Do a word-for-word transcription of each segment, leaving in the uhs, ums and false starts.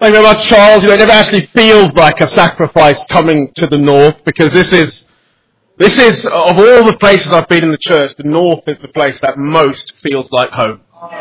Thank you very much, Charles. You know, it never actually feels like a sacrifice coming to the north, because this is, this is, of all the places I've been in the church, the north is the place that most feels like home.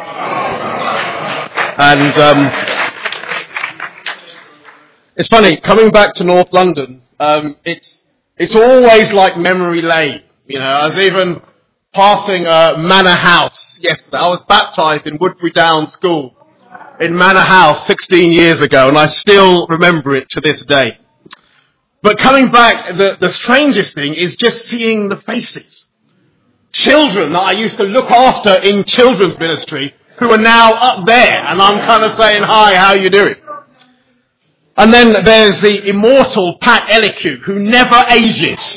And um, it's funny, coming back to North London, um, it's it's always like memory lane. You know, I was even passing uh, Manor House yesterday. I was baptised in Woodbury Down School in Manor House sixteen years ago, and I still remember it to this day. But coming back, the, the strangest thing is just seeing the faces. Children that I used to look after in children's ministry who are now up there, and I'm kind of saying, hi, how you doing? And then there's the immortal Pat Ellicoe, who never ages.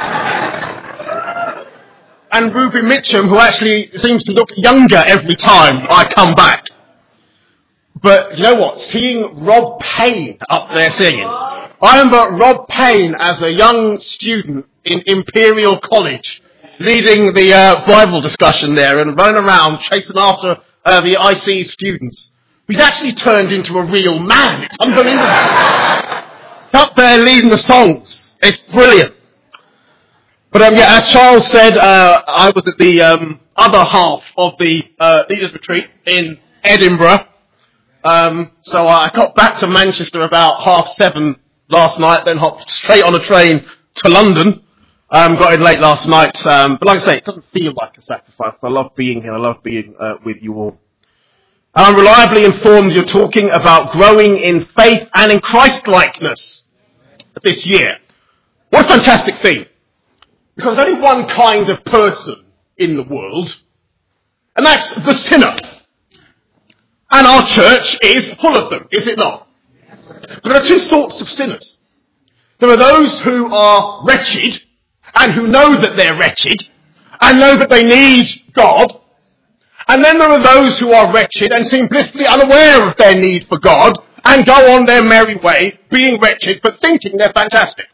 And Ruby Mitchum, who actually seems to look younger every time I come back. But you know what? Seeing Rob Payne up there singing. I remember Rob Payne as a young student in Imperial College, leading the uh, Bible discussion there and running around chasing after uh, the I C students. He's actually turned into a real man. It's unbelievable. Up there leading the songs. It's brilliant. But um, yeah, as Charles said, uh, I was at the um, other half of the uh, Leaders Retreat in Edinburgh. Um, so I got back to Manchester about half seven last night, then hopped straight on a train to London. Um, got in late last night, um, but like I say, it doesn't feel like a sacrifice. I love being here. I love being uh, with you all. And I'm reliably informed you're talking about growing in faith and in Christ-likeness this year. What a fantastic theme. Because there's only one kind of person in the world, and that's the sinner. And our church is full of them, is it not? But there are two sorts of sinners. There are those who are wretched, and who know that they're wretched, and know that they need God. And then there are those who are wretched and seem blissfully unaware of their need for God, and go on their merry way, being wretched, but thinking they're fantastic.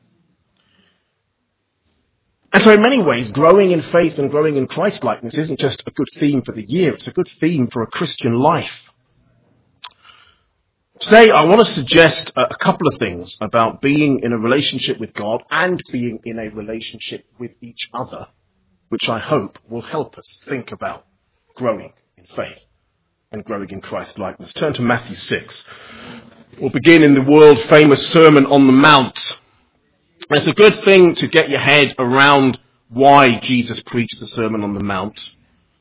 And so in many ways, growing in faith and growing in Christ-likeness isn't just a good theme for the year, it's a good theme for a Christian life. Today, I want to suggest a couple of things about being in a relationship with God and being in a relationship with each other, which I hope will help us think about growing in faith and growing in Christ-likeness. Turn to Matthew six. We'll begin in the world-famous Sermon on the Mount. It's a good thing to get your head around why Jesus preached the Sermon on the Mount.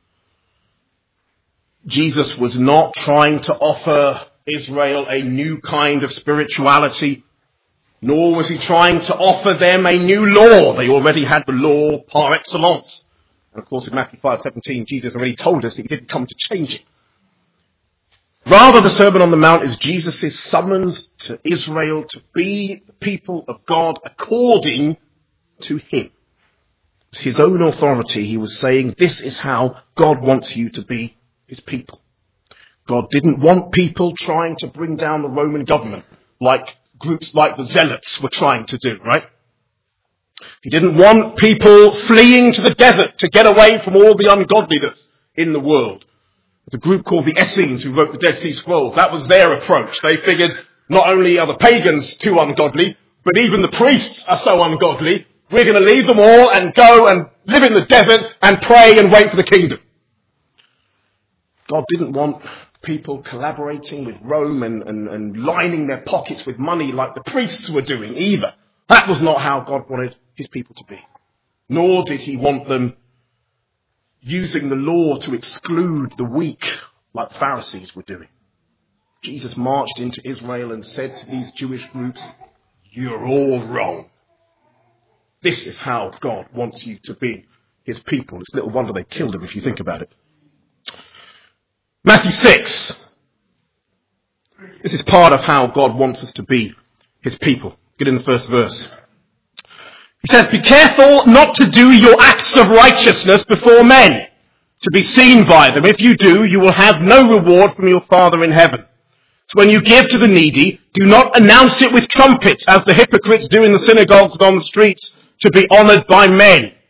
Jesus was not trying to offer Israel a new kind of spirituality, nor was he trying to offer them a new law. They already had the law par excellence. And of course in Matthew five seventeen, Jesus already told us that he didn't come to change it. Rather, the Sermon on the Mount is Jesus' summons to Israel to be the people of God according to him. It's his own authority. He was saying, this is how God wants you to be his people. God didn't want people trying to bring down the Roman government like groups like the Zealots were trying to do, right? He didn't want people fleeing to the desert to get away from all the ungodliness in the world. There's a group called the Essenes who wrote the Dead Sea Scrolls. That was their approach. They figured not only are the pagans too ungodly, but even the priests are so ungodly, we're going to leave them all and go and live in the desert and pray and wait for the kingdom. God didn't want people collaborating with Rome and, and, and lining their pockets with money like the priests were doing either. That was not how God wanted his people to be. Nor did he want them using the law to exclude the weak like the Pharisees were doing. Jesus marched into Israel and said to these Jewish groups, you're all wrong. This is how God wants you to be his people. It's little wonder they killed him if you think about it. Matthew six. This is part of how God wants us to be his people. Get in the first verse. He says, be careful not to do your acts of righteousness before men, to be seen by them. If you do, you will have no reward from your Father in heaven. So when you give to the needy, do not announce it with trumpets, as the hypocrites do in the synagogues and on the streets, to be honoured by men.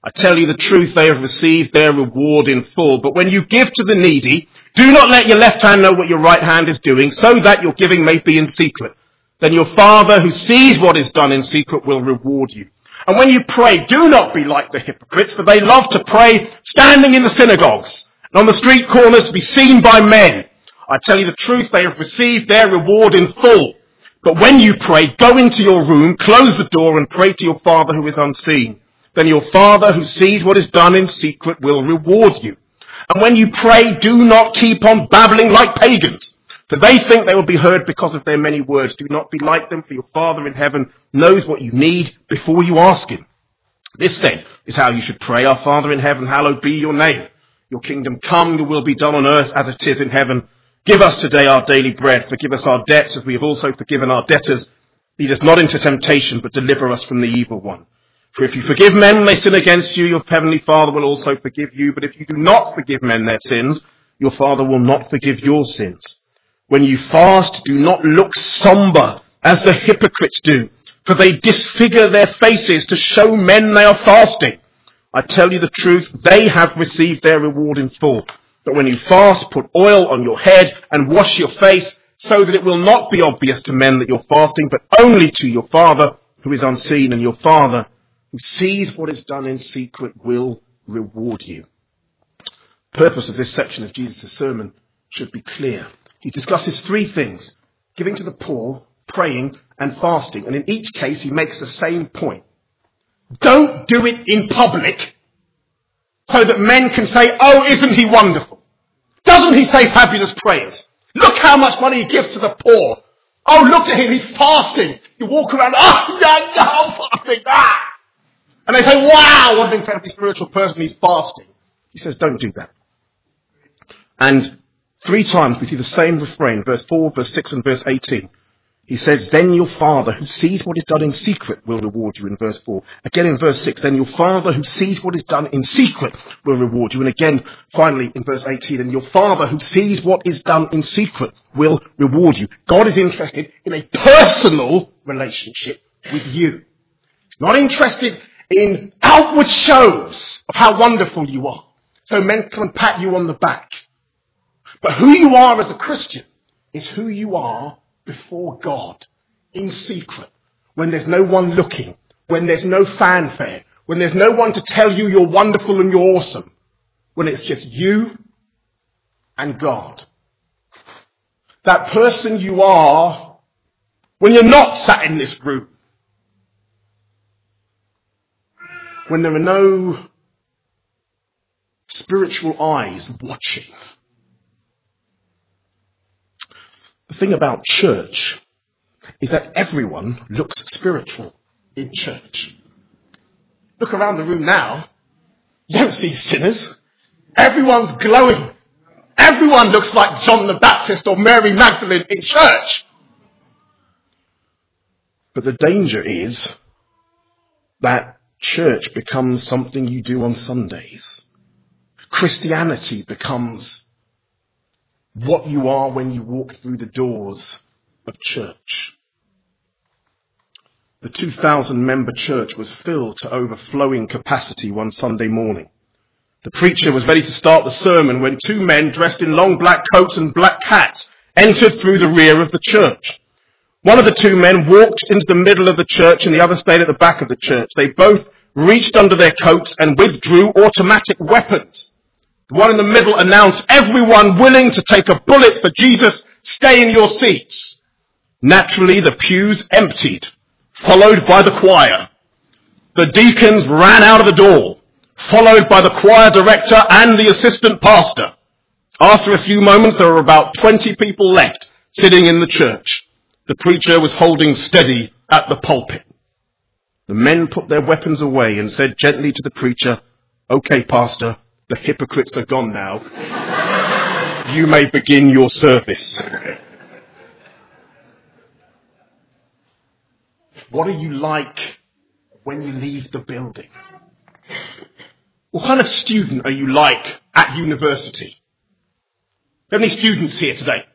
I tell you the truth, they have received their reward in full. But when you give to the needy, do not let your left hand know what your right hand is doing, so that your giving may be in secret. Then your Father who sees what is done in secret will reward you. And when you pray, do not be like the hypocrites, for they love to pray standing in the synagogues and on the street corners to be seen by men. I tell you the truth, they have received their reward in full. But when you pray, go into your room, close the door, and pray to your Father who is unseen. Then your Father who sees what is done in secret will reward you. And when you pray, do not keep on babbling like pagans, for they think they will be heard because of their many words. Do not be like them, for your Father in heaven knows what you need before you ask him. This then is how you should pray. Our Father in heaven, hallowed be your name. Your kingdom come, your will be done on earth as it is in heaven. Give us today our daily bread. Forgive us our debts as we have also forgiven our debtors. Lead us not into temptation, but deliver us from the evil one. For if you forgive men when they sin against you, your heavenly Father will also forgive you. But if you do not forgive men their sins, your Father will not forgive your sins. When you fast, do not look somber as the hypocrites do, for they disfigure their faces to show men they are fasting. I tell you the truth, they have received their reward in full. But when you fast, put oil on your head and wash your face, so that it will not be obvious to men that you're fasting, but only to your Father who is unseen, and your Father who sees what is done in secret will reward you. The purpose of this section of Jesus' sermon should be clear. He discusses three things: giving to the poor, praying, and fasting. And in each case, he makes the same point. Don't do it in public so that men can say, oh, isn't he wonderful? Doesn't he say fabulous prayers? Look how much money he gives to the poor. Oh, look at him, he's fasting. You walk around, oh, no, no, fasting, ah! And they say, wow, what an incredibly spiritual person, he's fasting. He says, don't do that. And three times we see the same refrain, verse four, verse six, and verse eighteen. He says, then your Father who sees what is done in secret will reward you, in verse four. Again in verse six, then your Father who sees what is done in secret will reward you. And again, finally, in verse eighteen, and your Father who sees what is done in secret will reward you. God is interested in a personal relationship with you. He's not interested in outward shows of how wonderful you are, so men come and pat you on the back. But who you are as a Christian is who you are before God, in secret, when there's no one looking, when there's no fanfare, when there's no one to tell you you're wonderful and you're awesome, when it's just you and God. That person you are when you're not sat in this room, when there are no spiritual eyes watching. The thing about church is that everyone looks spiritual in church. Look around the room now. You don't see sinners. Everyone's glowing. Everyone looks like John the Baptist or Mary Magdalene in church. But the danger is that church becomes something you do on Sundays. Christianity becomes what you are when you walk through the doors of church. The two thousand member church was filled to overflowing capacity one Sunday morning. The preacher was ready to start the sermon when two men dressed in long black coats and black hats entered through the rear of the church. One of the two men walked into the middle of the church and the other stayed at the back of the church. They both reached under their coats and withdrew automatic weapons. The one in the middle announced, everyone willing to take a bullet for Jesus, stay in your seats. Naturally, the pews emptied, followed by the choir. The deacons ran out of the door, followed by the choir director and the assistant pastor. After a few moments, there were about twenty people left sitting in the church. The preacher was holding steady at the pulpit. The men put their weapons away and said gently to the preacher, okay, pastor, the hypocrites are gone now. You may begin your service. What are you like when you leave the building? What kind of student are you like at university? How many students here today?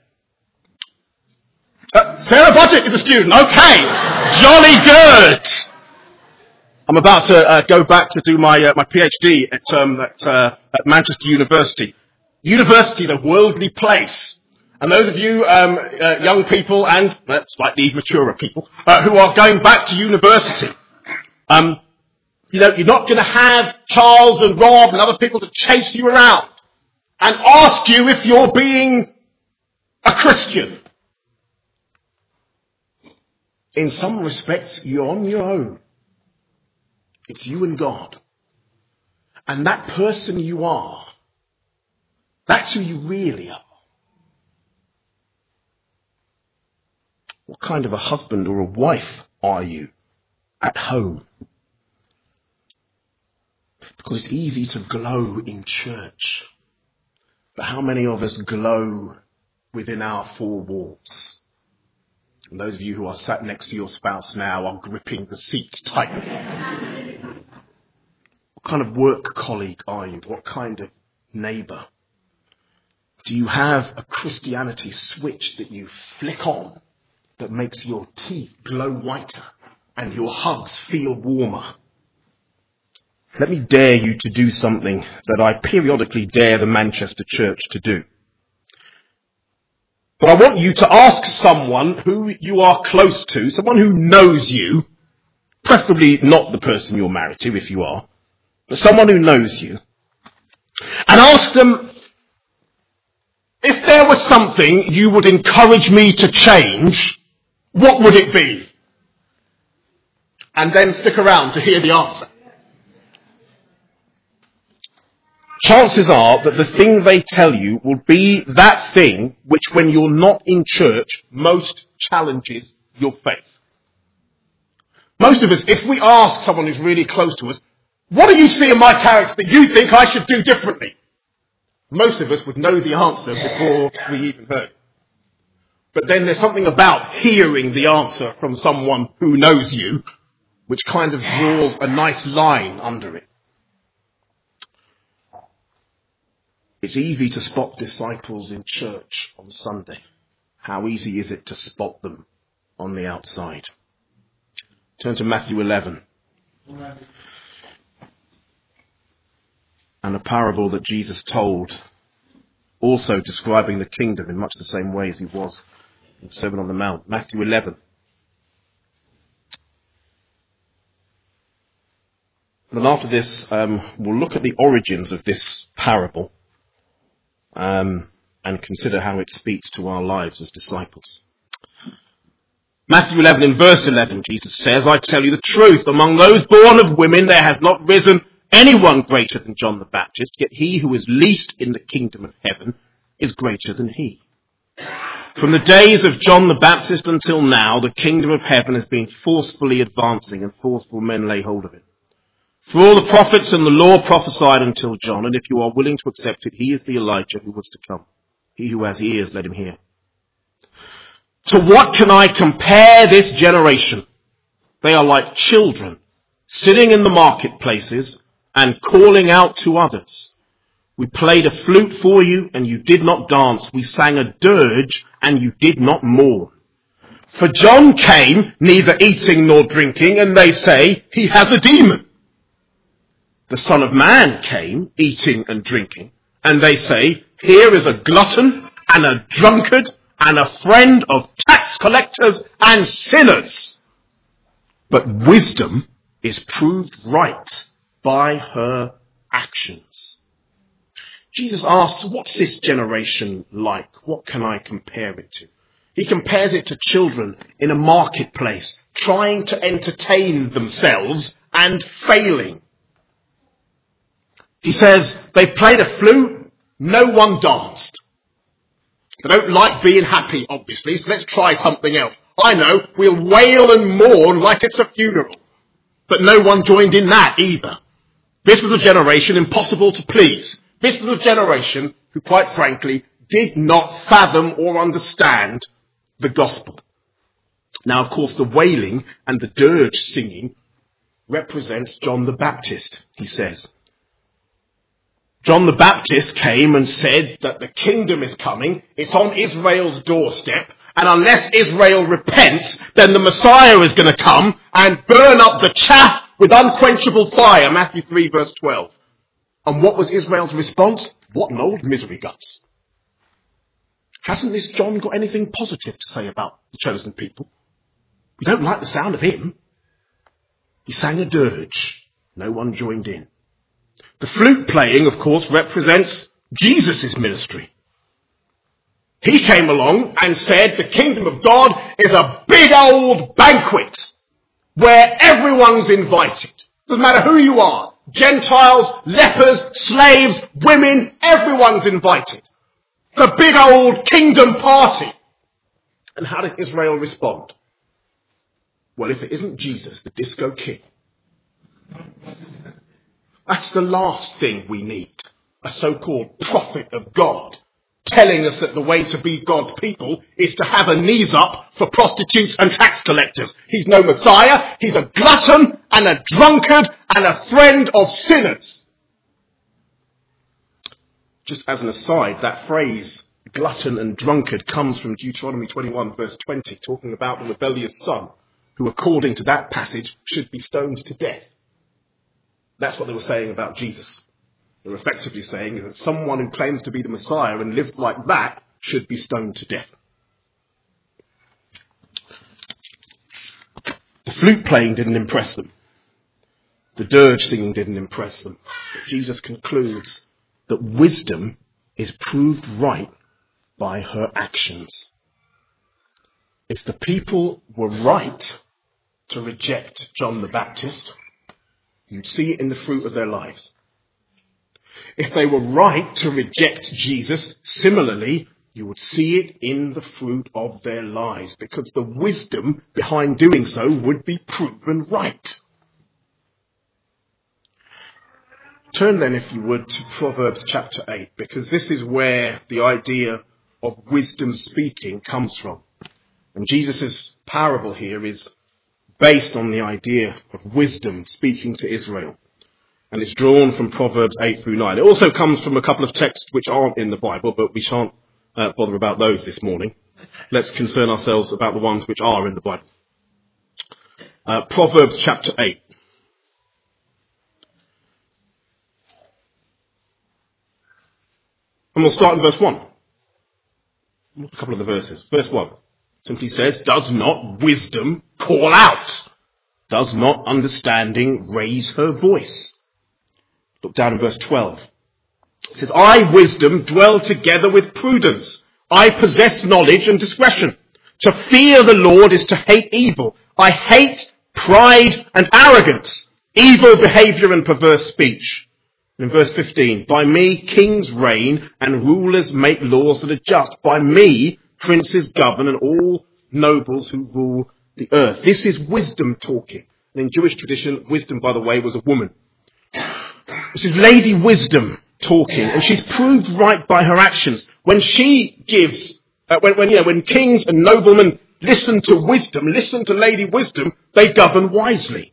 Uh, Sarah Budget is a student. Okay. Jolly good. I'm about to uh, go back to do my uh, my PhD at, um, at, uh, at Manchester University. University is a worldly place. And those of you um, uh, young people and uh, slightly maturer people uh, who are going back to university, um, you know, you're not going to have Charles and Rob and other people to chase you around and ask you if you're being a Christian. In some respects, you're on your own. It's you and God. And that person you are, that's who you really are. What kind of a husband or a wife are you at home? Because it's easy to glow in church. But how many of us glow within our four walls? And those of you who are sat next to your spouse now are gripping the seats tightly. What kind of work colleague are you? What kind of neighbour? Do you have a Christianity switch that you flick on that makes your teeth glow whiter and your hugs feel warmer? Let me dare you to do something that I periodically dare the Manchester Church to do. But I want you to ask someone who you are close to, someone who knows you, preferably not the person you're married to if you are, but someone who knows you, and ask them, if there was something you would encourage me to change, what would it be? And then stick around to hear the answer. Chances are that the thing they tell you will be that thing which, when you're not in church, most challenges your faith. Most of us, if we ask someone who's really close to us, what do you see in my character that you think I should do differently? Most of us would know the answer before we even heard it. But then there's something about hearing the answer from someone who knows you, which kind of draws a nice line under it. It's easy to spot disciples in church on Sunday. How easy is it to spot them on the outside? Turn to Matthew eleven. And a parable that Jesus told, also describing the kingdom in much the same way as he was in Sermon on the Mount. Matthew eleven. And after this, um, we'll look at the origins of this parable um, and consider how it speaks to our lives as disciples. Matthew eleven, in verse eleven, Jesus says, I tell you the truth, among those born of women there has not risen anyone greater than John the Baptist, yet he who is least in the kingdom of heaven is greater than he. From the days of John the Baptist until now, the kingdom of heaven has been forcefully advancing, and forceful men lay hold of it. For all the prophets and the law prophesied until John, and if you are willing to accept it, he is the Elijah who was to come. He who has ears, let him hear. To what can I compare this generation? They are like children, sitting in the marketplaces and calling out to others. We played a flute for you, and you did not dance. We sang a dirge, and you did not mourn. For John came, neither eating nor drinking, and they say, he has a demon. The Son of Man came, eating and drinking, and they say, here is a glutton and a drunkard and a friend of tax collectors and sinners. But wisdom is proved right by her actions. Jesus asks, what's this generation like? What can I compare it to? He compares it to children in a marketplace, trying to entertain themselves and failing. He says, they played a flute, no one danced. They don't like being happy, obviously, so let's try something else. I know, we'll wail and mourn like it's a funeral. But no one joined in that either. This was a generation impossible to please. This was a generation who, quite frankly, did not fathom or understand the gospel. Now, of course, the wailing and the dirge singing represents John the Baptist, he says. John the Baptist came and said that the kingdom is coming, it's on Israel's doorstep, and unless Israel repents, then the Messiah is going to come and burn up the chaff with unquenchable fire, Matthew three verse twelve. And what was Israel's response? What an old misery guts. Hasn't this John got anything positive to say about the chosen people? We don't like the sound of him. He sang a dirge. No one joined in. The flute playing, of course, represents Jesus' ministry. He came along and said the kingdom of God is a big old banquet where everyone's invited. Doesn't matter who you are. Gentiles, lepers, slaves, women, everyone's invited. It's a big old kingdom party. And how did Israel respond? Well, if it isn't Jesus, the disco king, that's the last thing we need. A so-called prophet of God telling us that the way to be God's people is to have a knees up for prostitutes and tax collectors. He's no Messiah. He's a glutton and a drunkard and a friend of sinners. Just as an aside, that phrase, glutton and drunkard, comes from Deuteronomy twenty-one verse twenty, talking about the rebellious son who, according to that passage, should be stoned to death. That's what they were saying about Jesus. They were effectively saying that someone who claims to be the Messiah and lives like that should be stoned to death. The flute playing didn't impress them. The dirge singing didn't impress them. But Jesus concludes that wisdom is proved right by her actions. If the people were right to reject John the Baptist, you'd see it in the fruit of their lives. If they were right to reject Jesus, similarly, you would see it in the fruit of their lives, because the wisdom behind doing so would be proven right. Turn then, if you would, to Proverbs chapter eight, because this is where the idea of wisdom speaking comes from. And Jesus' parable here is based on the idea of wisdom speaking to Israel. And it's drawn from Proverbs eight through nine. It also comes from a couple of texts which aren't in the Bible, but we shan't uh, bother about those this morning. Let's concern ourselves about the ones which are in the Bible. Uh, Proverbs chapter eight. And we'll start in verse one. A couple of the verses. Verse one simply says, does not wisdom call out? Does not understanding raise her voice? Look down in verse twelve. It says, I, wisdom, dwell together with prudence. I possess knowledge and discretion. To fear the Lord is to hate evil. I hate pride and arrogance, evil behavior and perverse speech. In verse fifteen, by me kings reign and rulers make laws that are just. By me princes govern and all nobles who rule the earth. This is wisdom talking. And in Jewish tradition, wisdom, by the way, was a woman. This is Lady Wisdom talking, and she's proved right by her actions. When she gives, uh, when, when, you know, when kings and noblemen listen to wisdom, listen to Lady Wisdom, they govern wisely.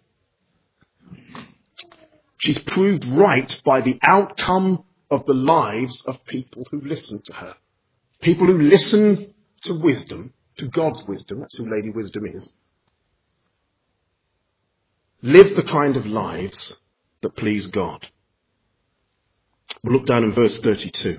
She's proved right by the outcome of the lives of people who listen to her. People who listen to wisdom, to God's wisdom, that's who Lady Wisdom is, live the kind of lives that please God. We'll look down in verse thirty-two.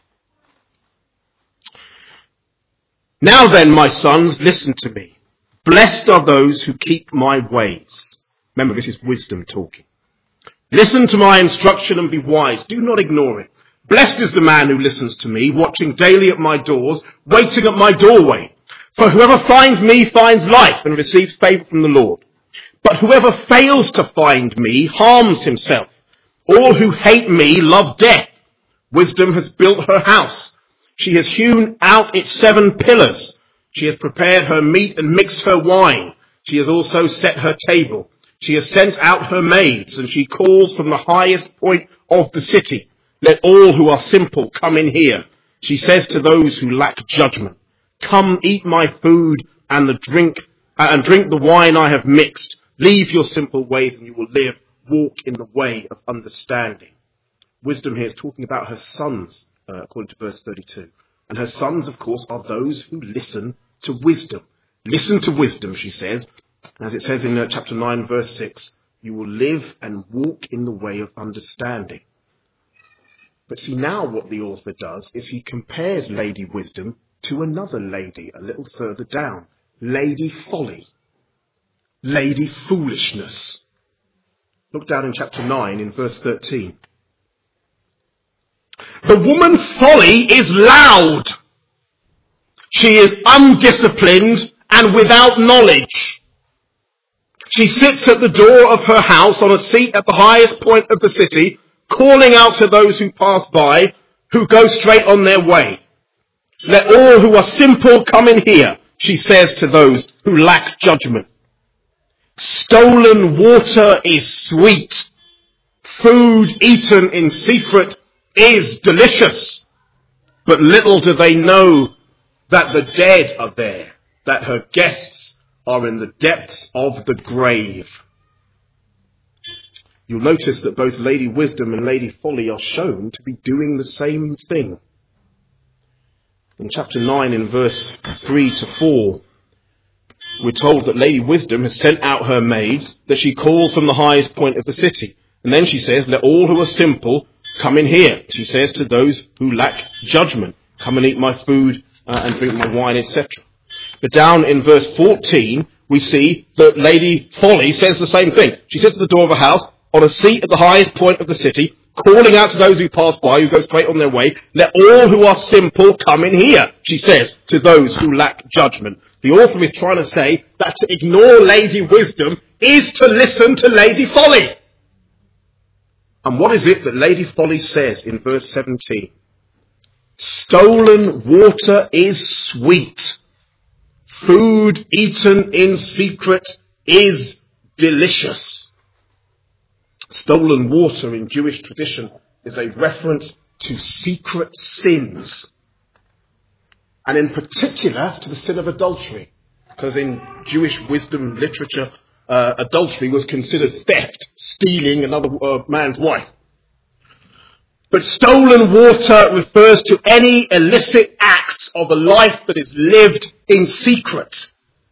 Now then, my sons, listen to me. Blessed are those who keep my ways. Remember, this is wisdom talking. Listen to my instruction and be wise. Do not ignore it. Blessed is the man who listens to me, watching daily at my doors, waiting at my doorway. For whoever finds me finds life and receives favor from the Lord. But whoever fails to find me harms himself. All who hate me love death. Wisdom has built her house. She has hewn out its seven pillars. She has prepared her meat and mixed her wine. She has also set her table. She has sent out her maids, and she calls from the highest point of the city. Let all who are simple come in here. She says to those who lack judgment, come eat my food and the drink uh, and drink the wine I have mixed. Leave your simple ways and you will live. Walk in the way of understanding. Wisdom here is talking about her sons, uh, according to verse thirty-two. And her sons, of course, are those who listen to wisdom. Listen to wisdom, she says. As it says in uh, chapter nine, verse six, you will live and walk in the way of understanding. But see, now what the author does is he compares Lady Wisdom to another lady a little further down. Lady Folly. Lady Foolishness. Look down in chapter nine in verse thirteen. The woman Folly is loud. She is undisciplined and without knowledge. She sits at the door of her house on a seat at the highest point of the city, calling out to those who pass by, who go straight on their way. Let all who are simple come in here, she says to those who lack judgment. Stolen water is sweet. Food eaten in secret is delicious. But little do they know that the dead are there, that her guests are in the depths of the grave. You'll notice that both Lady Wisdom and Lady Folly are shown to be doing the same thing. In chapter nine, in verse three to four, we're told that Lady Wisdom has sent out her maids, that she calls from the highest point of the city. And then she says, let all who are simple come in here. She says to those who lack judgment, come and eat my food uh, and drink my wine, et cetera. But down in verse fourteen, we see that Lady Folly says the same thing. She sits at the door of a house, on a seat at the highest point of the city, calling out to those who pass by, who go straight on their way, let all who are simple come in here, she says to those who lack judgment. The author is trying to say that to ignore Lady Wisdom is to listen to Lady Folly. And what is it that Lady Folly says in verse seventeen? Stolen water is sweet. Food eaten in secret is delicious. Stolen water in Jewish tradition is a reference to secret sins. And in particular to the sin of adultery. Because in Jewish wisdom literature, uh, adultery was considered theft, stealing another uh, man's wife. But stolen water refers to any illicit act of a life that is lived in secret.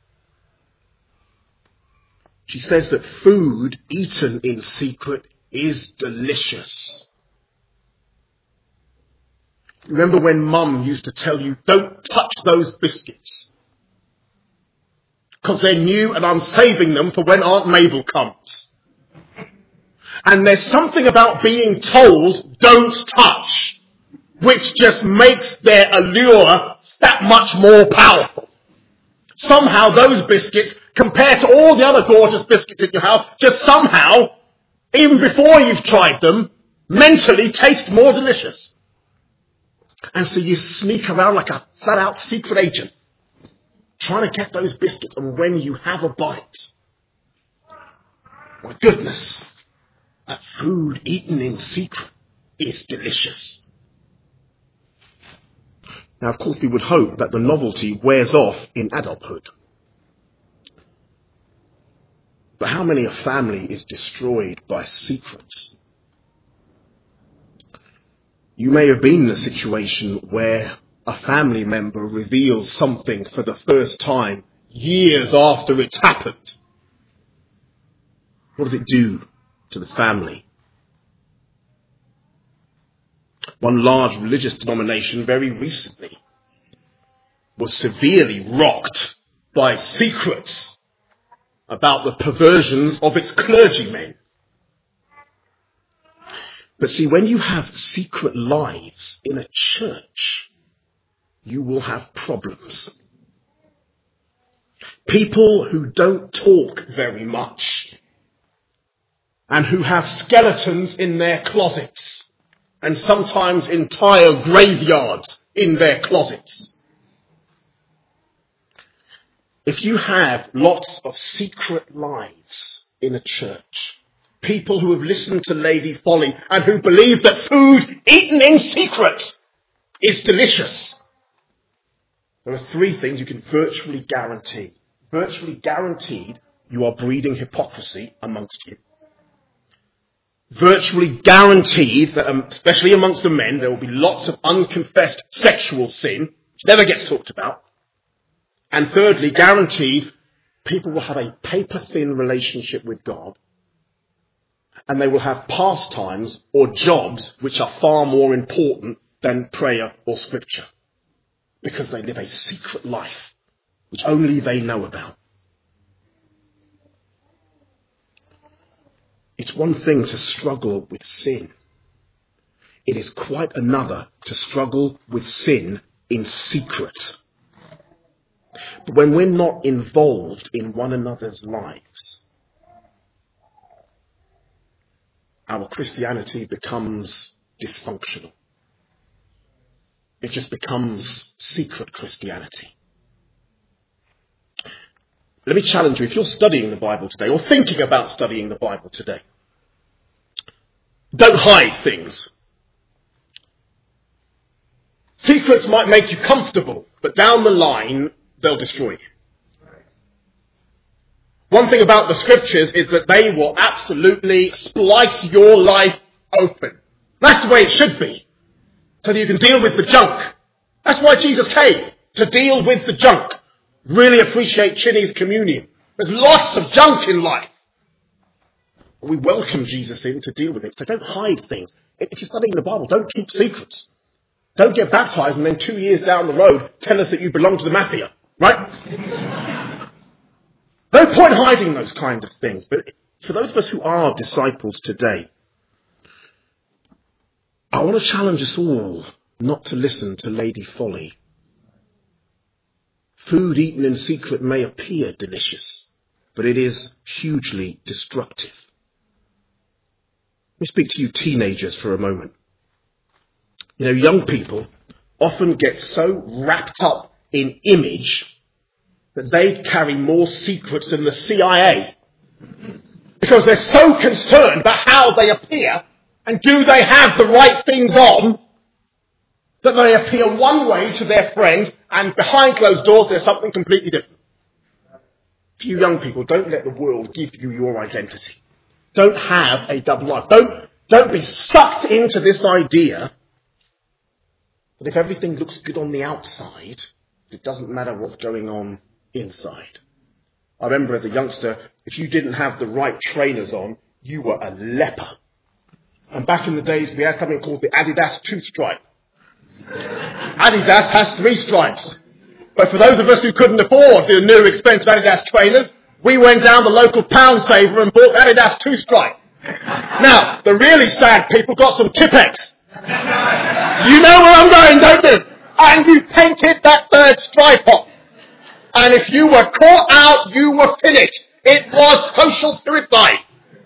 She says that food eaten in secret is delicious. Remember when Mum used to tell you, don't touch those biscuits, because they're new and I'm saving them for when Aunt Mabel comes. And there's something about being told, don't touch, which just makes their allure that much more powerful. Somehow those biscuits, compared to all the other gorgeous biscuits in your house, just somehow, even before you've tried them, mentally taste more delicious. And so you sneak around like a flat-out secret agent, trying to get those biscuits, and when you have a bite, my goodness, that food eaten in secret is delicious. Now, of course, we would hope that the novelty wears off in adulthood. But how many a family is destroyed by secrets? You may have been in a situation where a family member reveals something for the first time years after it's happened. What does it do to the family? One large religious denomination very recently was severely rocked by secrets about the perversions of its clergymen. But see, when you have secret lives in a church, you will have problems. People who don't talk very much and who have skeletons in their closets and sometimes entire graveyards in their closets. If you have lots of secret lives in a church, people who have listened to Lady Folly and who believe that food eaten in secret is delicious, there are three things you can virtually guarantee. Virtually guaranteed you are breeding hypocrisy amongst you. Virtually guaranteed that, um, especially amongst the men, there will be lots of unconfessed sexual sin, which never gets talked about. And thirdly, guaranteed, people will have a paper-thin relationship with God and they will have pastimes or jobs which are far more important than prayer or scripture, because they live a secret life which only they know about. It's one thing to struggle with sin. It is quite another to struggle with sin in secret. But when we're not involved in one another's lives, our Christianity becomes dysfunctional. It just becomes secret Christianity. Let me challenge you, if you're studying the Bible today, or thinking about studying the Bible today, don't hide things. Secrets might make you comfortable, but down the line, they'll destroy you. One thing about the scriptures is that they will absolutely splice your life open. That's the way it should be, so that you can deal with the junk. That's why Jesus came, to deal with the junk. Really appreciate Chinny's communion. There's lots of junk in life. We welcome Jesus in to deal with it. So don't hide things. If you're studying the Bible, don't keep secrets. Don't get baptized and then two years down the road tell us that you belong to the mafia. Right? No point hiding those kind of things. But for those of us who are disciples today, I want to challenge us all not to listen to Lady Folly. Food eaten in secret may appear delicious, but it is hugely destructive. Let me speak to you teenagers for a moment. You know, young people often get so wrapped up in image that they carry more secrets than the C I A. Because they're so concerned about how they appear and do they have the right things on, that they appear one way to their friend and behind closed doors there's something completely different. For you young people, don't let the world give you your identity. Don't have a double life. Don't, don't be sucked into this idea that if everything looks good on the outside, it doesn't matter what's going on inside. I remember as a youngster, if you didn't have the right trainers on, you were a leper. And back in the days, we had something called the Adidas two-stripe. Adidas has three stripes. But for those of us who couldn't afford the new expensive Adidas trainers, we went down the local pound saver and bought Adidas two-stripe. Now, the really sad people got some Tipex. You know where I'm going, don't you? And you painted that third stripe on. And if you were caught out, you were finished. It was social suicide.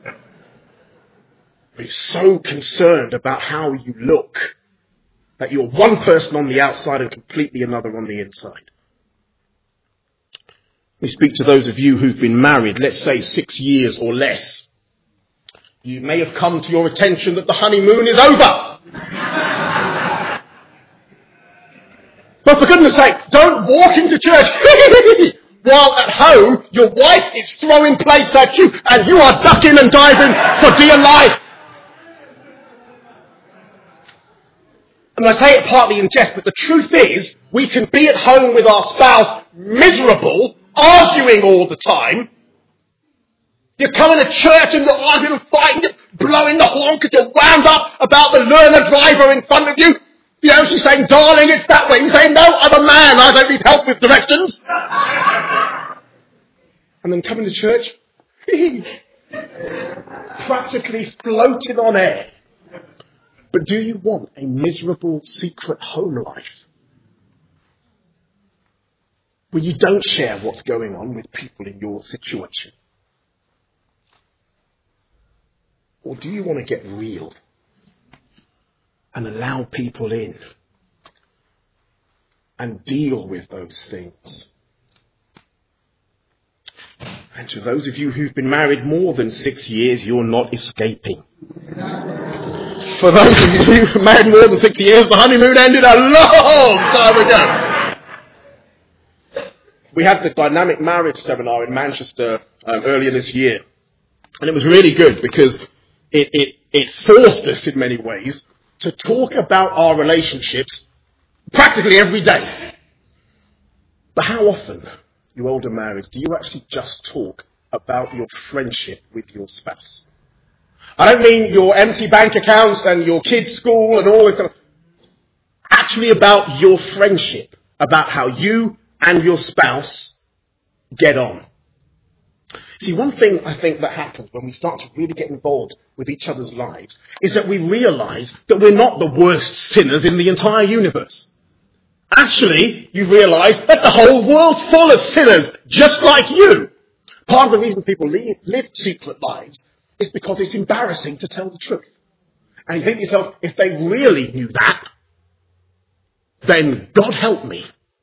We're so concerned about how you look that you're one person on the outside and completely another on the inside. We speak to those of you who've been married, let's say six years or less. You may have come to your attention that the honeymoon is over. But for goodness sake, don't walk into church while at home your wife is throwing plates at you and you are ducking and diving for dear life. And I say it partly in jest, but the truth is, we can be at home with our spouse miserable, arguing all the time. You're coming to church and you're arguing and fighting, you're blowing the horn because you're wound up about the learner driver in front of you. You know, she's saying, darling, it's that way. You say, no, I'm a man, I don't need help with directions. And then coming to church, practically floating on air. But do you want a miserable secret home life where you don't share what's going on with people in your situation? Or do you want to get real and allow people in and deal with those things? And to those of you who've been married more than six years, you're not escaping. For those of you who've married more than six years, the honeymoon ended a long time ago. We had the Dynamic Marriage Seminar in Manchester um, earlier this year. And it was really good because it, it, it forced us in many ways to talk about our relationships practically every day. But how often, you older marrieds, do you actually just talk about your friendship with your spouse? I don't mean your empty bank accounts and your kids' school and all this kind of... Actually about your friendship, about how you and your spouse get on. See, one thing I think that happens when we start to really get involved with each other's lives is that we realise that we're not the worst sinners in the entire universe. Actually, you realise that the whole world's full of sinners, just like you. Part of the reason people live, live secret lives is because it's embarrassing to tell the truth. And you think to yourself, if they really knew that, then God help me.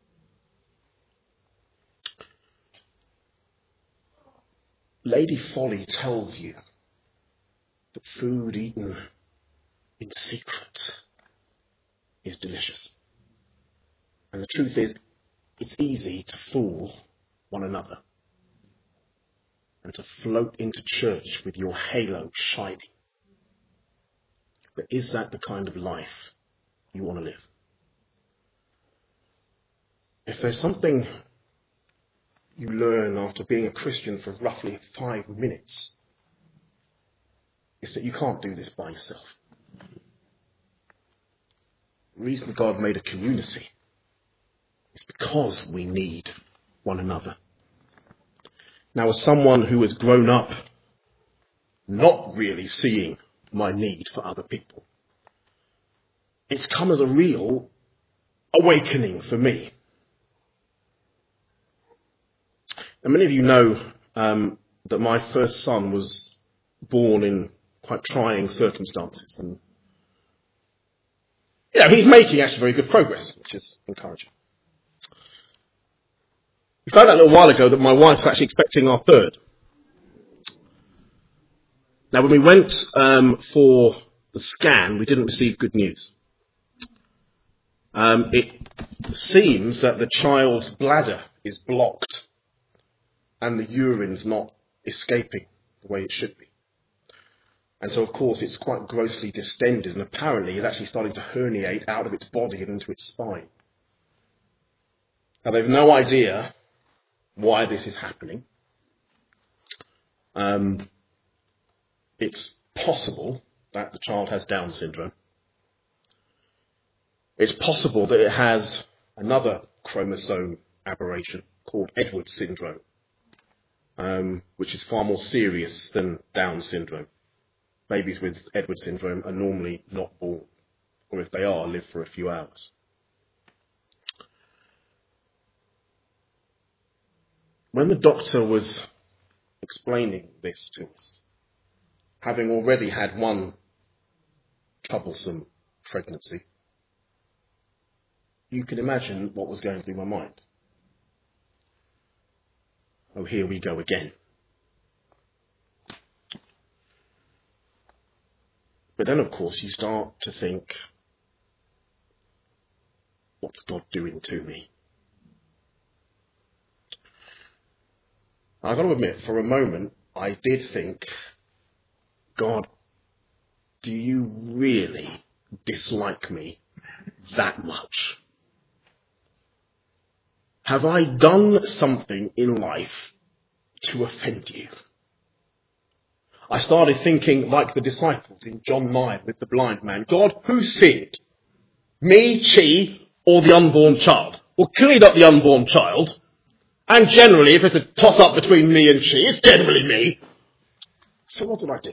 Lady Folly tells you that food eaten in secret is delicious. And the truth is, it's easy to fool one another and to float into church with your halo shining. But is that the kind of life you want to live? If there's something you learn after being a Christian for roughly five minutes, it's that you can't do this by yourself. The reason God made a community is because we need one another. Now, as someone who has grown up not really seeing my need for other people, it's come as a real awakening for me. And many of you know um, that my first son was born in quite trying circumstances. And, you know, he's making actually very good progress, which is encouraging. We found out a little while ago that my wife's actually expecting our third. Now, when we went um, for the scan, we didn't receive good news. Um, it seems that the child's bladder is blocked and the urine's not escaping the way it should be. And so, of course, it's quite grossly distended, and apparently it's actually starting to herniate out of its body and into its spine. Now, they've no idea why this is happening. Um, it's possible that the child has Down syndrome. It's possible that it has another chromosome aberration called Edwards syndrome, um, which is far more serious than Down syndrome. Babies with Edwards syndrome are normally not born, or if they are, live for a few hours. When the doctor was explaining this to us, having already had one troublesome pregnancy, you can imagine what was going through my mind. Oh, here we go again. But then, of course, you start to think, what's God doing to me? I've got to admit, for a moment, I did think, God, do you really dislike me that much? Have I done something in life to offend you? I started thinking like the disciples in John nine with the blind man. God, who sinned? Me, she, or the unborn child? Well, clearly not the unborn child. And generally, if it's a toss-up between me and she, it's generally me. So what did I do?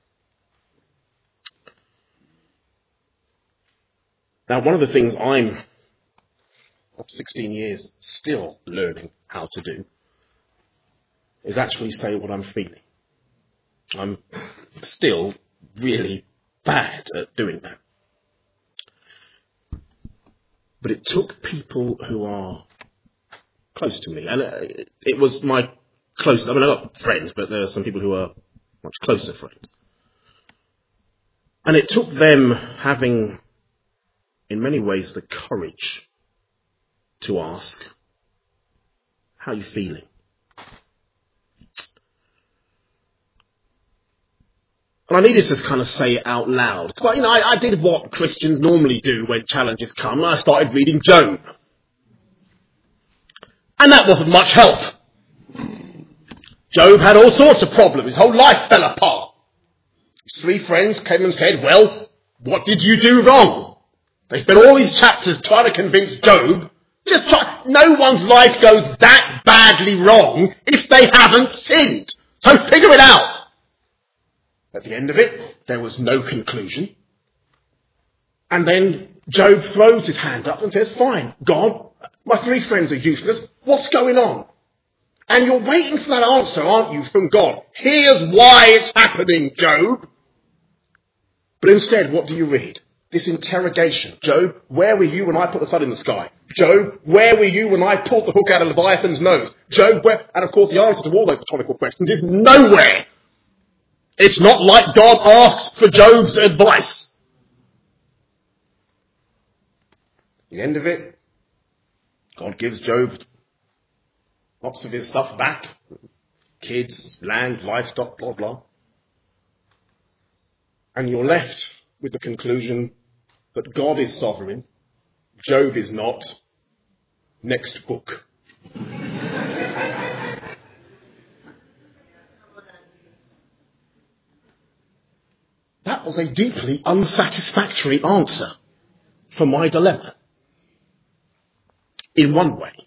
Now, one of the things I'm, after sixteen years, still learning how to do is actually say what I'm feeling. I'm still really bad at doing that. But it took people who are close to me, and it was my close, I mean, I've got friends, but there are some people who are much closer friends. And it took them having, in many ways, the courage to ask, how are you feeling? And I needed to kind of say it out loud. Because, you know, I, I did what Christians normally do when challenges come. I started reading Job. And that wasn't much help. Job had all sorts of problems. His whole life fell apart. His three friends came and said, well, what did you do wrong? They spent all these chapters trying to convince Job. Just try. No one's life goes that badly wrong if they haven't sinned. So figure it out. At the end of it, there was no conclusion. And then Job throws his hand up and says, fine, God, my three friends are useless. What's going on? And you're waiting for that answer, aren't you, from God? Here's why it's happening, Job. But instead, what do you read? This interrogation. Job, where were you when I put the sun in the sky? Job, where were you when I pulled the hook out of Leviathan's nose? Job, where? And of course, the answer to all those rhetorical questions is nowhere. It's not like God asks for Job's advice. At the end of it, God gives Job lots of his stuff back. Kids, land, livestock, blah, blah. And you're left with the conclusion that God is sovereign, Job is not. Next book. That was a deeply unsatisfactory answer for my dilemma. In one way.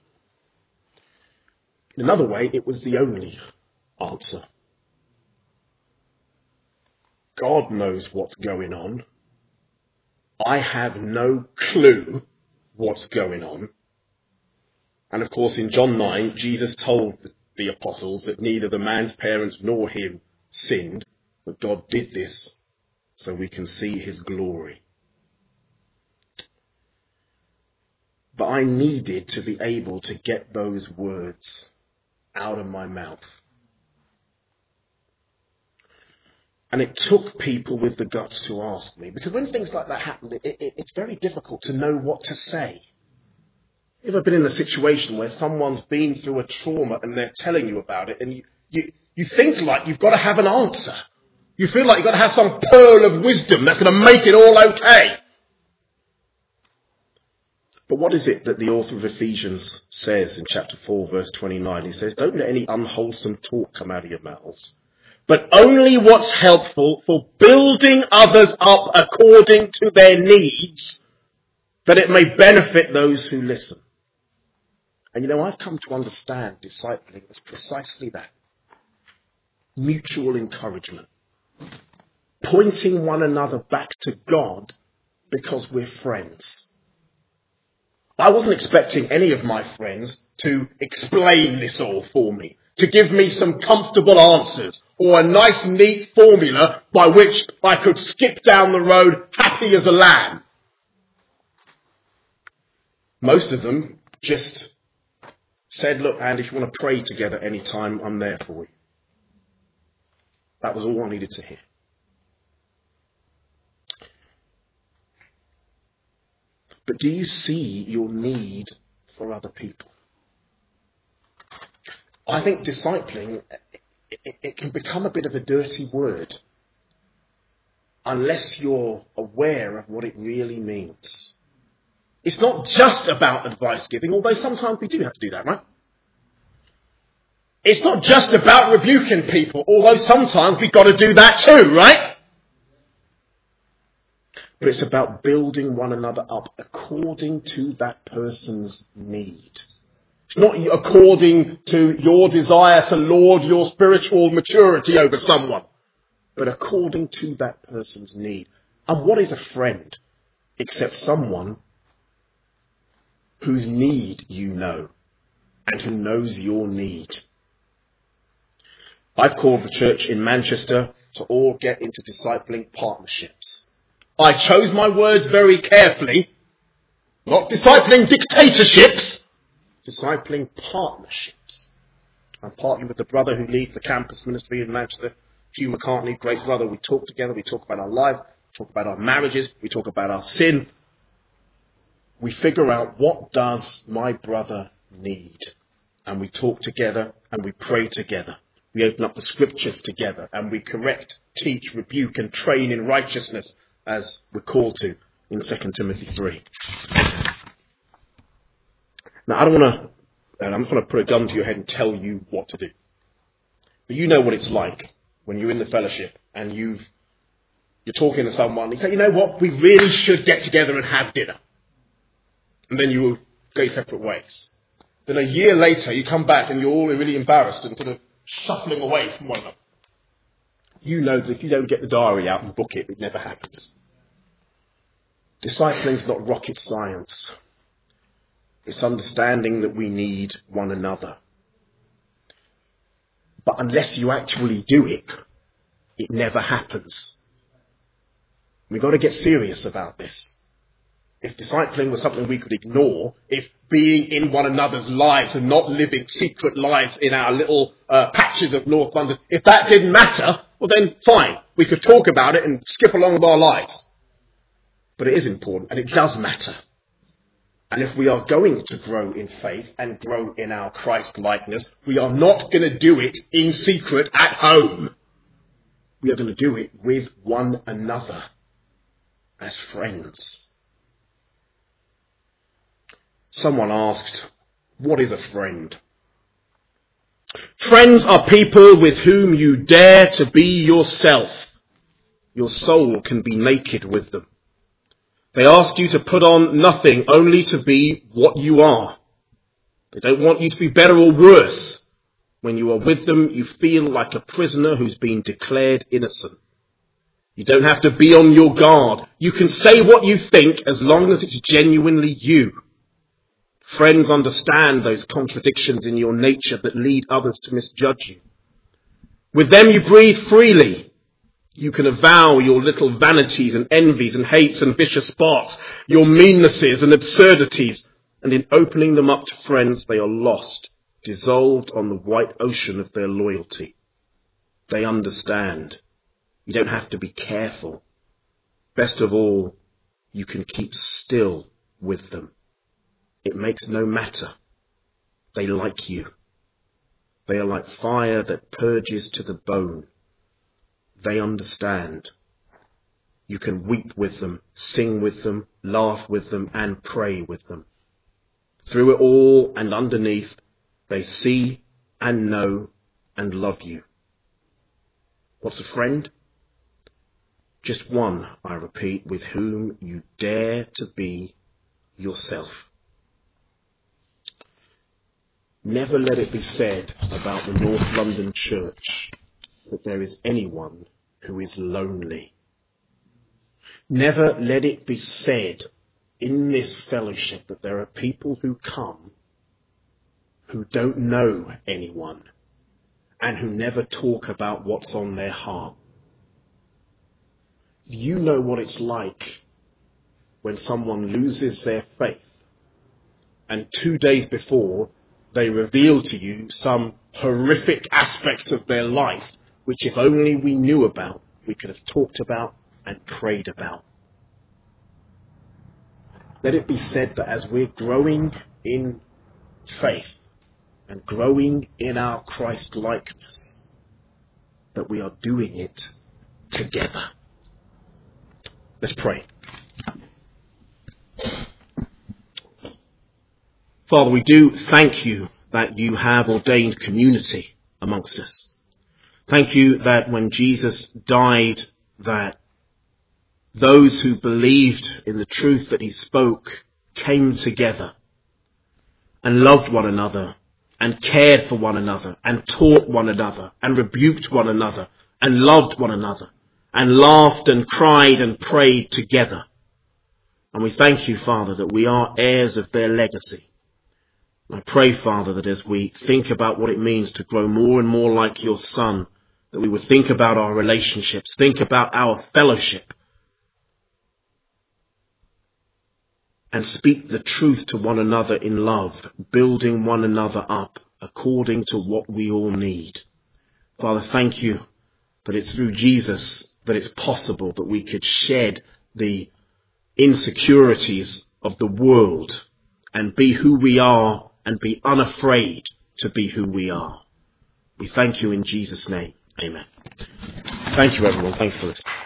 In another way, it was the only answer. God knows what's going on. I have no clue what's going on. And of course, in John nine, Jesus told the apostles that neither the man's parents nor him sinned, but God did this so we can see his glory. But I needed to be able to get those words out of my mouth. And it took people with the guts to ask me, because when things like that happen, it, it, it's very difficult to know what to say. You ever been in a situation where someone's been through a trauma and they're telling you about it, and you, you, you think like you've got to have an answer. You feel like you've got to have some pearl of wisdom that's going to make it all okay. But what is it that the author of Ephesians says in chapter four, verse twenty-nine? He says, don't let any unwholesome talk come out of your mouths, but only what's helpful for building others up according to their needs, that it may benefit those who listen. And you know, I've come to understand discipling as precisely that. Mutual encouragement. Pointing one another back to God because we're friends. I wasn't expecting any of my friends to explain this all for me, to give me some comfortable answers or a nice neat formula by which I could skip down the road happy as a lamb. Most of them just said, look, Andy, if you want to pray together anytime, I'm there for you. That was all I needed to hear. But do you see your need for other people? I think discipling, it, it can become a bit of a dirty word unless you're aware of what it really means. It's not just about advice giving, although sometimes we do have to do that, right? It's not just about rebuking people, although sometimes we've got to do that too, right? But it's about building one another up according to that person's need. It's not according to your desire to lord your spiritual maturity over someone, but according to that person's need. And what is a friend except someone whose need you know and who knows your need? I've called the church in Manchester to all get into discipling partnerships. I chose my words very carefully. Not discipling dictatorships, discipling partnerships. I'm partnering with the brother who leads the campus ministry in Manchester, Hugh McCartney, great brother. We talk together, we talk about our lives, we talk about our marriages, we talk about our sin. We figure out, what does my brother need? And we talk together and we pray together. We open up the scriptures together and we correct, teach, rebuke and train in righteousness, as we're called to in Second Timothy three. Now, I don't want to, and I'm not going to put a gun to your head and tell you what to do. But you know what it's like when you're in the fellowship and you've You're talking to someone, you say, you know what, we really should get together and have dinner. And then you will go separate ways. Then a year later, you come back and you're all really embarrassed and sort of shuffling away from one another. You know that if you don't get the diary out and book it, it never happens. Discipling is not rocket science. It's understanding that we need one another. But unless you actually do it, it never happens. We've got to get serious about this. If discipling was something we could ignore, if being in one another's lives and not living secret lives in our little uh, patches of North London, if that didn't matter, well then fine. We could talk about it and skip along with our lives. But it is important and it does matter. And if we are going to grow in faith and grow in our Christ-likeness, we are not going to do it in secret at home. We are going to do it with one another as friends. Someone asked, what is a friend? Friends are people with whom you dare to be yourself. Your soul can be naked with them. They ask you to put on nothing, only to be what you are. They don't want you to be better or worse. When you are with them, you feel like a prisoner who's been declared innocent. You don't have to be on your guard. You can say what you think as long as it's genuinely you. Friends understand those contradictions in your nature that lead others to misjudge you. With them you breathe freely. You can avow your little vanities and envies and hates and vicious spots, your meannesses and absurdities, and in opening them up to friends, they are lost, dissolved on the white ocean of their loyalty. They understand. You don't have to be careful. Best of all, you can keep still with them. It makes no matter. They like you. They are like fire that purges to the bone. They understand. You can weep with them, sing with them, laugh with them, and pray with them. Through it all and underneath, they see and know and love you. What's a friend? Just one, I repeat, with whom you dare to be yourself. Never let it be said about the North London Church that there is anyone who is lonely. Never let it be said in this fellowship that there are people who come who don't know anyone and who never talk about what's on their heart. You know what it's like when someone loses their faith and two days before they reveal to you some horrific aspect of their life which if only we knew about, we could have talked about and prayed about. Let it be said that as we're growing in faith and growing in our Christ-likeness, that we are doing it together. Let's pray. Father, we do thank you that you have ordained community amongst us. Thank you that when Jesus died, that those who believed in the truth that he spoke came together and loved one another and cared for one another and taught one another and rebuked one another and loved one another and laughed and cried and prayed together. And we thank you, Father, that we are heirs of their legacy. I pray, Father, that as we think about what it means to grow more and more like your Son, that we would think about our relationships, think about our fellowship, and speak the truth to one another in love, building one another up according to what we all need. Father, thank you that it's through Jesus that it's possible that we could shed the insecurities of the world and be who we are and be unafraid to be who we are. We thank you in Jesus' name. Amen. Thank you, everyone. Thanks for listening.